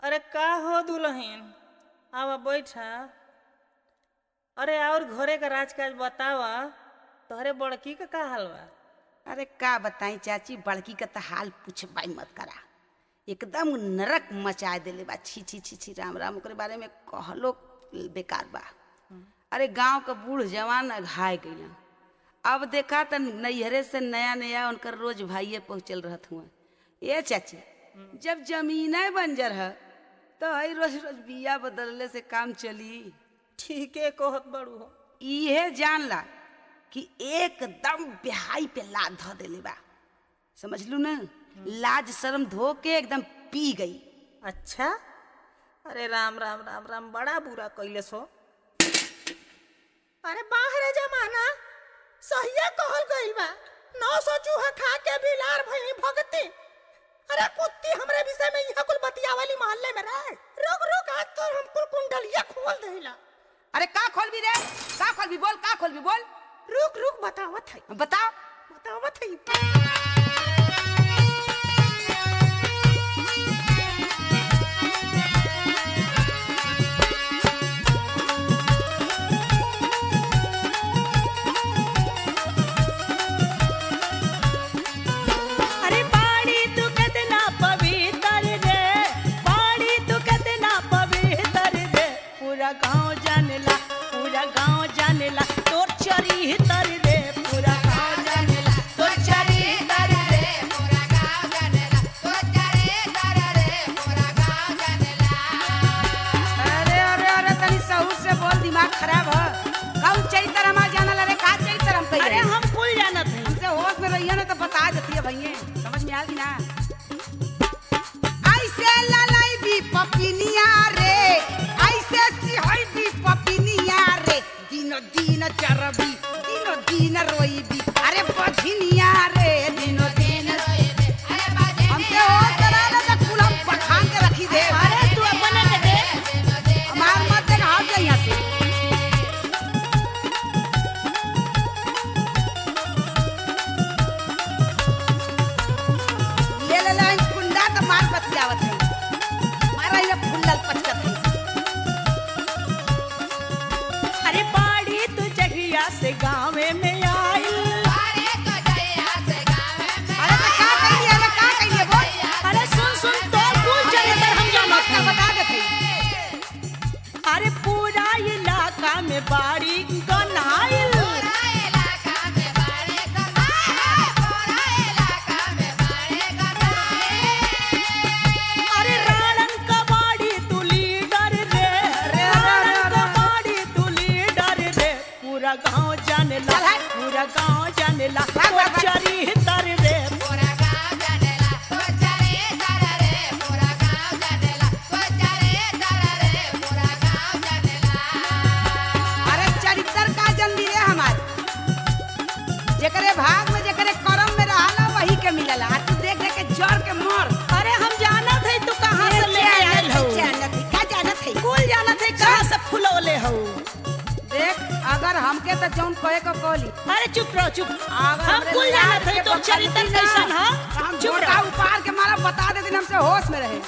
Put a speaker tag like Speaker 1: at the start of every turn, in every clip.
Speaker 1: अरे का हो दुल्हन, आवा बैठा। अरे और घरे का राजकाज बतावा, तोहरे बड़की का हाल बा?
Speaker 2: अरे का बताई चाची, बड़की का तो हाल पूछबाई मत करा। एकदम नरक मचा देले बा। छी छी छी छी, राम राम, ओकरे बारे में कहलो बेकार बा। अरे गांव का बूढ़ जवान अघाय गई। अब देखा तो नैहरे से नया नया उनकर रोज भाइये पहुँचल रहत हुआ। ये चाची, जब जमीने बंजर है तो हई रोज रोज बिया बदलले से काम चली?
Speaker 1: ठीके कहत बड़ू हो।
Speaker 2: इहे जान ला कि एकदम बेहाई पे लाद धो देले बा। समझ लू ना, लाज शर्म धो के एकदम पी गई।
Speaker 1: अच्छा, अरे राम राम राम राम, बड़ा बुरा कैले सो। अरे बाहरे जमाना सहिया कहल गइल बा, 900 चूहा खा के बिलार भइनी भगती। अरे कुत्ती हमरे विषय में यह कुल बतियावाली मोहल्ले में रहे। रुक रुक, आज तो हम कुल कुंडलिया खोल देला।
Speaker 2: अरे का खोलबी रे, का खोलबी, बोल का खोलबी, बोल।
Speaker 1: रुक रुक, बतावत है,
Speaker 2: बताओ
Speaker 1: बतावत है।
Speaker 3: गाँव जानेला, पूरा गाँव जानेला, तोर चरी तर रे, पूरा गाँव जानेला, तोर चरी तर रे, पूरा गाँव जानेला, तोर चरी तर रे, पूरा गाँव जानेला।
Speaker 2: अरे अरे अरे, तनी सहूर से बोल, दिमाग खराब है। कौन चैतर हमार जानल? अरे का चैतर हम कहिए?
Speaker 3: अरे हम कुल जानत हैं।
Speaker 2: हमसे होश में रहिए ना तो बता देती है भैया, समझ में आगी ना। ऐसे ललाई भी पपिनिया रे, ऐसे सिहई भी पपिनिया रे, दिनो दिन चरबी, दिनो दिन रोईबी, अरे बझिनिया रे, दिनो दिन रोईबी, अरे बझिनिया। हमसे होश करा ना तो कुल हम पठान के रखी दे।
Speaker 3: अरे तू अपने के दे,
Speaker 2: हमार मत देख, हाथ जा यहाँ से। ले ले ले कुंडा तो मार बतियावत है, मारा ये फुल्लल पचकत है।
Speaker 3: अरे बाड़ी तू जगिया से गाँव में आई,
Speaker 2: अरे तो का कहिए, अरे का कहिए, बोल।
Speaker 3: अरे सुन सुन, तो कुल चले तर हम जानत हैं।
Speaker 2: बता देते।
Speaker 3: अरे पूरा इलाका में बाड़ी गनाइल, अरे राणन का बाड़ी तू लीडर रे, राणन का बाड़ी तू लीडर रे, पूरा गाँव जानेला, पूरा गाँव जानेला, तो चरी तर रे, पूरा गाँव जानेला, तो चरी तर रे, पूरा गाँव जानेला, तो चरी तर रे, पूरा गाँव जानेला।
Speaker 2: अरे चरित्र का जल्दी रे हमार, जेकरे भाग में जेकरे करम में रहला वही के मिलला। आ तू देख देख के जर के मर।
Speaker 3: अरे हम जानत है तू कहाँ से ले आयल हो,
Speaker 2: जानत है, का जानत है?
Speaker 3: कुल जानत है कहाँ से फुलौले हो।
Speaker 2: देख, अगर हमके तो जौन कहे को कहली,
Speaker 3: अरे चुप रहो, चुप।
Speaker 2: अगर
Speaker 3: हम
Speaker 2: हमरे
Speaker 3: कुल
Speaker 2: लाल
Speaker 3: जानत है
Speaker 2: के
Speaker 3: तो
Speaker 2: बच्चा
Speaker 3: चरित्र
Speaker 2: निकली ना,
Speaker 3: कैसन है,
Speaker 2: तो हम
Speaker 3: चुप
Speaker 2: झोटा
Speaker 3: रहो।
Speaker 2: उपाड़ के मारा बता देते, हमसे होश में रहे।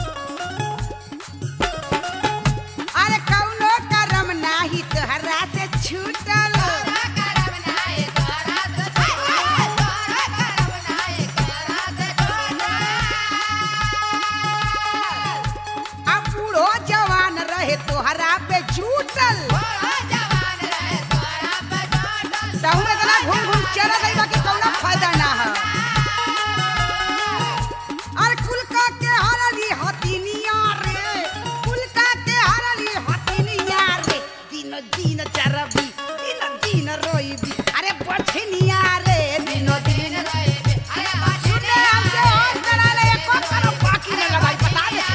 Speaker 2: अरे कौनो करम नाही तोहरा से छूटल, अब बूढ़ो जवान रहे तोहरा पे छूटल। तहु इतना घूम घूम चला गई बाकी कौनो फायदा ना है। अरे कुलका के हरली हथिनिया रे, कुलका के हरली हथिनिया रे, दिनो दिन चरबी, दिनो दिन रोईबी, अरे बछनिया रे, दिनो दिन रोईबी, अरे बछनिया। हमसे होश करा ले, एको करो बाकी न लगाई, बता दे।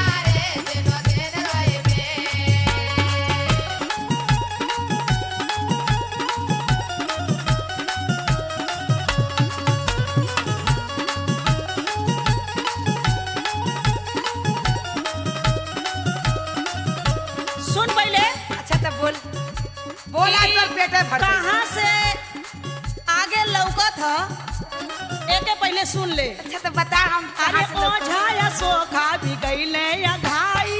Speaker 3: सुन पहले,
Speaker 2: अच्छा तो बोल बोल, आज तोर पेटे भर गई।
Speaker 3: कहाँ से आगे लौकत ह, एके पहले सुन ले।
Speaker 2: अच्छा तो बता हम
Speaker 3: अरे
Speaker 2: कहाँ से लोग-
Speaker 3: ओझा या सोखा भी गईले या घाई,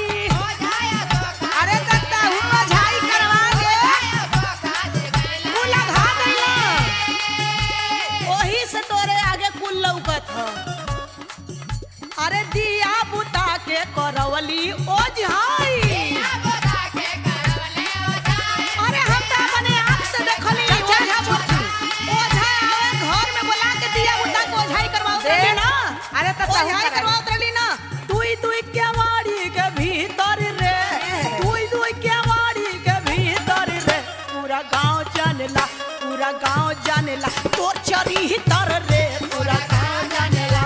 Speaker 3: यहाँ करवावत रहली ना दुई दुई केवाड़ी के भीतर रे दुई दुई केवाड़ी के भीतर रे पूरा गांव जानेला तोर चरित्र रे पूरा गांव जानेला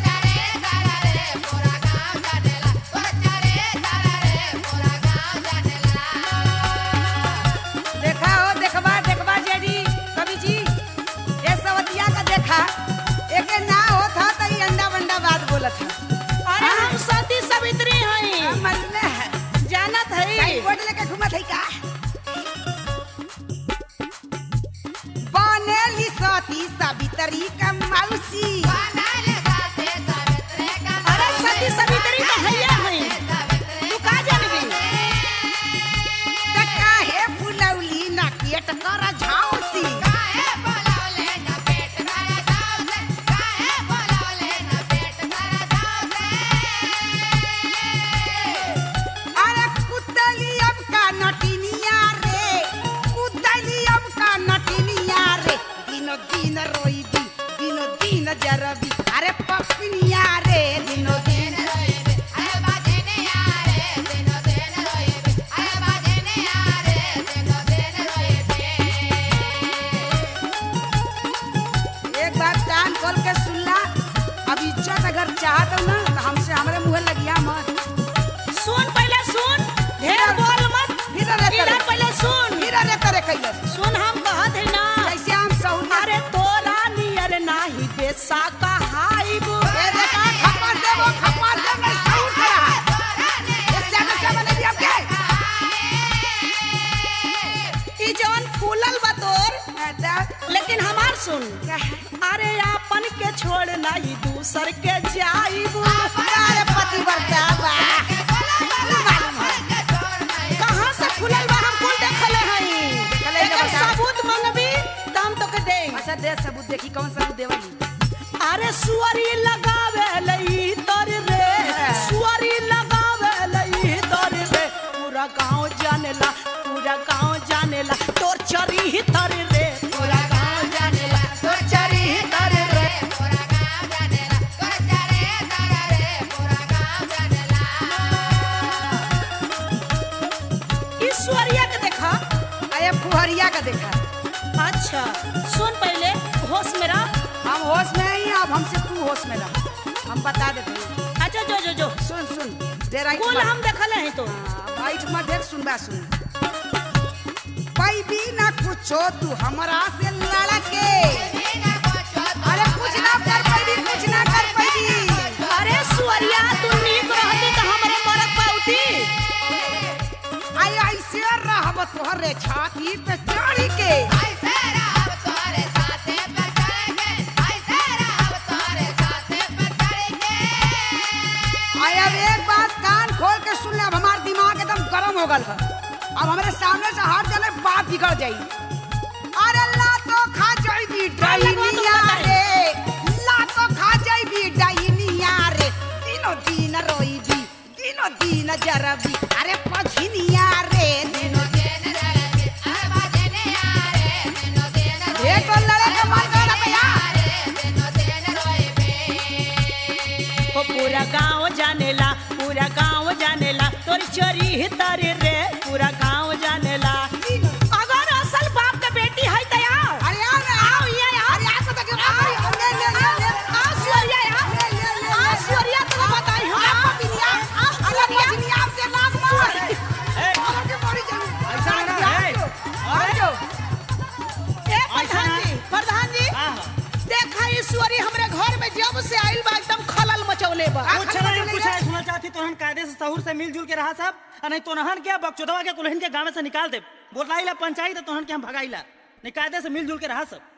Speaker 2: देखा हो देखबा जेडी कवि जी ये सवतिया का देखा एक ना होत था त ई अंडा बंडा बात बोलत था।
Speaker 3: अरे हम सती सावित्री हई
Speaker 2: मल्ले
Speaker 3: जानत हई
Speaker 2: साइड लेके घुमत है का बनेली सती सावित्री का मौसी
Speaker 3: अरे सती सावित्री तो भैया हई तू का जानबी
Speaker 2: त काहे फुलौली ना पेट कर झाउसी अरे कुतलियम का नटिनिया रे कुतलियम का नटिनिया रे दिनो दिन रोईबी दिनो दिन जरबी अरे पपनिया रे दिनो दिन एक बार कान खोल के सुन ला अब इज्जत अगर चाहत हो ना तो हमसे हमरे मुंह लगिया मत
Speaker 3: सुन पहले सुन ढेर बोल मत
Speaker 2: फिर अरे
Speaker 3: इधर पहले सुन
Speaker 2: फिर अरे करे कैलस
Speaker 3: सुन हम कहत है ना
Speaker 2: जैसे हम सहुना
Speaker 3: अरे तोरा नियर नाही बेसा कहाइब
Speaker 2: ए देखा खपर दे मैं सहूर करा इससे आगे से बने भी आपके
Speaker 3: ई जवन फूलल बा तोर लेकिन हमार सुन अरे आपन के छोड़ नाही दूसर के जाइब
Speaker 2: अरे पति बरता बा मालूम है
Speaker 3: कहां से फूलल बा हम कौन देखले हई
Speaker 2: देखले
Speaker 3: एकर
Speaker 2: बता।
Speaker 3: सबूत मंगबी त हम तोके दे
Speaker 2: अच्छा दे सबूत देखी कौन सबूत देवली
Speaker 3: अरे सुअरी लगावे लई तर रे सुअरी लगावे लई तर रे पूरा गांव जानेला तोर चरित्र रे पूरा गांव जानेला तोर चरित्र रे ईश्वरिया के देखा
Speaker 2: अरे फुहरिया का देखा
Speaker 3: अच्छा सुन पहले होश मेरा
Speaker 2: हम होश में नहीं अब हमसे तू होश में रह हम बता देते हैं
Speaker 3: अच्छा जो
Speaker 2: सुन दे राइट
Speaker 3: कुल हम देखले हैं तो
Speaker 2: राइट मत देख सुनबा सुन पैबी ना कुछो तू हमरा से लड़ के अरे कुछ ना कर पैबी
Speaker 3: अरे सुअरिया तू नीक रहती तो हमरे मरत पाउती
Speaker 2: आई ऐसे रहब तोहरे छाती पे चढ़ के आई अब एक बात कान खोल के सुन ले अब हमार दिमाग एकदम गरम हो गल है अब हमारे सामने से हट जाने बात बिगड़ जाई अरे ला तो खा जाई भी डाइनिया रे ला तो खा जाई भी डाइनिया रे दिनो दिन रोई भी दिनो दिन जरबी अरे पछिनिया रे दिनो दिन रबी अरे बाजनिया रे दिनो दिन रोई ये तो लड़े के मन कर भैया
Speaker 3: ओ पूरा गांव जानेला तोर चरित्र रे पूरा गांव जानेला अगर असल बाप के बेटी है त आओ
Speaker 2: अरे आओ
Speaker 3: यहाँ
Speaker 2: अरे आ तो के ले
Speaker 3: आओ सुअरिया यहाँ आओ सुअरिया तो बताई हो
Speaker 2: अरे पछिनिया से लाग मार के मरी जाऊ
Speaker 4: ऐसा ना है
Speaker 3: ए प्रधान जी देखा ईश्वरी हमरे घर में जब से आइल बा एकदम खलल मचौले बा
Speaker 4: कुछ सुनना चाहती तो हम कायदे से सहूर से मिलजुल के रहा सब नहीं तो नहन के बकचोदवा के कुलहिन के गांव से निकाल दे बोलाइला पंचायत तो हम के हम भगाइला नहीं कायदे से मिलजुल के रहा सब